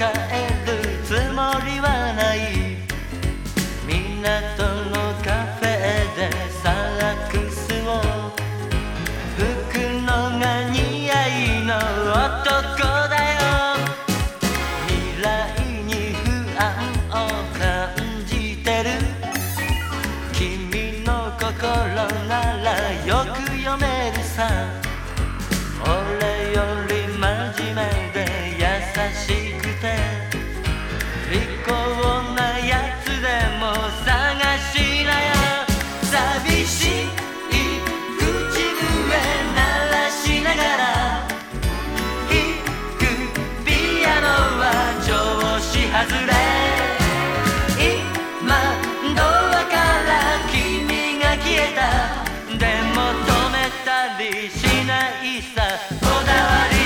帰るつもりはない。港のカフェでサックスを吹くのが似合いの男だよ。未来に不安を感じてる。君の心ならよく読めるさ。俺より真面目で優しくて利口なやつでも探しなよ。寂しい口笛鳴らしながら弾くピアノは調子外れ。今ドアから君が消えた。でも止めたりしないさ。こだわり